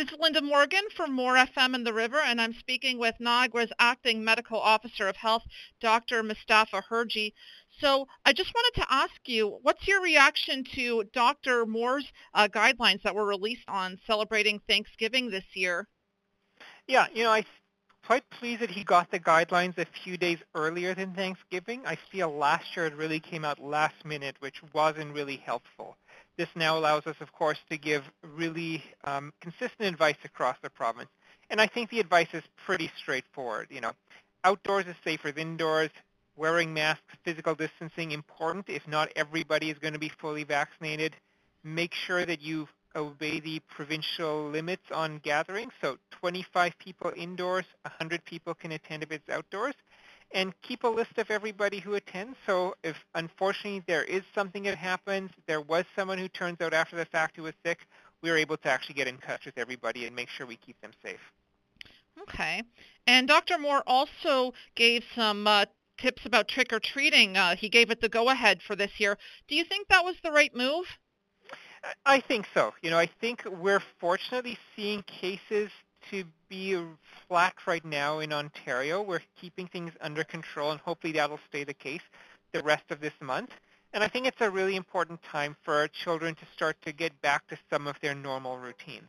This is Linda Morgan from More FM in the River, and I'm speaking with Niagara's Acting Medical Officer of Health, Dr. Mustafa Herji. So I just wanted to ask you, what's your reaction to Dr. Moore's guidelines that were released on celebrating Thanksgiving this year? Yeah, I'm quite pleased that he got the guidelines a few days earlier than Thanksgiving. I feel last year it really came out last minute, which wasn't really helpful. This now allows us, of course, to give really consistent advice across the province. And I think the advice is pretty straightforward. Outdoors is safer than indoors. Wearing masks, physical distancing, important. If not everybody is going to be fully vaccinated. Make sure that you obey the provincial limits on gatherings. So 25 people indoors, 100 people can attend if it's outdoors. And keep a list of everybody who attends. So if unfortunately there is something that happens, there was someone who turns out after the fact who was sick, we are able to actually get in touch with everybody and make sure we keep them safe. Okay. And Dr. Moore also gave some tips about trick-or-treating. He gave it the go-ahead for this year. Do you think that was the right move? I think so. I think we're fortunately seeing cases to be flat right now in Ontario. We're keeping things under control, and hopefully that'll stay the case the rest of this month. And I think it's a really important time for children to start to get back to some of their normal routines.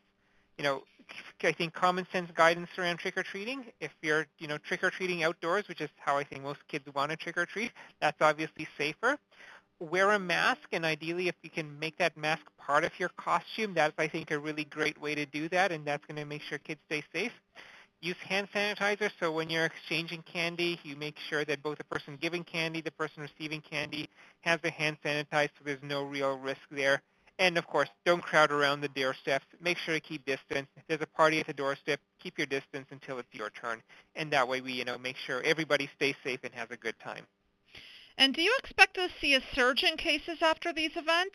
I think common sense guidance around trick-or-treating, if you're, trick-or-treating outdoors, which is how I think most kids want to trick-or-treat, that's obviously safer. Wear a mask, and ideally if you can make that mask part of your costume, that's, I think, a really great way to do that, and that's going to make sure kids stay safe. Use hand sanitizer, so when you're exchanging candy, you make sure that both the person giving candy, the person receiving candy, has their hand sanitized so there's no real risk there. And, of course, don't crowd around the doorsteps. Make sure to keep distance. If there's a party at the doorstep, keep your distance until it's your turn. And that way we, make sure everybody stays safe and has a good time. And do you expect to see a surge in cases after these events?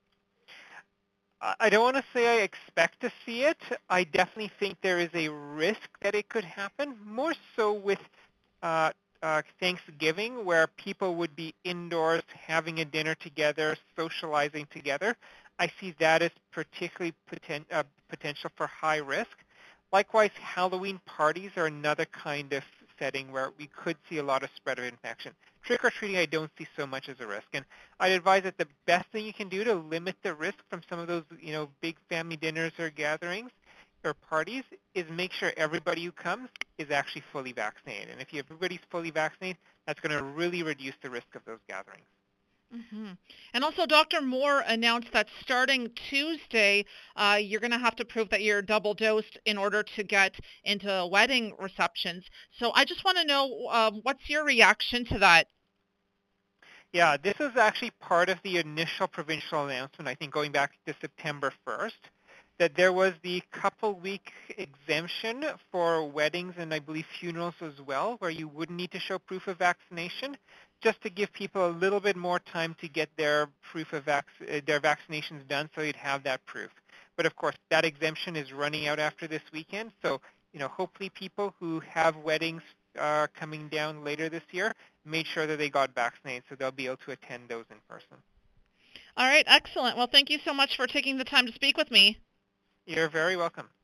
I don't want to say I expect to see it. I definitely think there is a risk that it could happen, more so with Thanksgiving, where people would be indoors having a dinner together, socializing together. I see that as particularly potential for high risk. Likewise, Halloween parties are another kind of setting where we could see a lot of spread of infection. Trick-or-treating I don't see so much as a risk. And I'd advise that the best thing you can do to limit the risk from some of those, big family dinners or gatherings or parties is make sure everybody who comes is actually fully vaccinated. And if everybody's fully vaccinated, that's going to really reduce the risk of those gatherings. Mm-hmm. And also, Dr. Moore announced that starting Tuesday, you're going to have to prove that you're double dosed in order to get into wedding receptions. So I just want to know, what's your reaction to that? Yeah, this is actually part of the initial provincial announcement, I think going back to September 1st, that there was the couple-week exemption for weddings and I believe funerals as well, where you wouldn't need to show proof of vaccination, just to give people a little bit more time to get their proof of their vaccinations done, so you'd have that proof. But of course, that exemption is running out after this weekend, so hopefully people who have weddings coming down later this year made sure that they got vaccinated, so they'll be able to attend those in person. All right, excellent. Well, thank you so much for taking the time to speak with me. You're very welcome.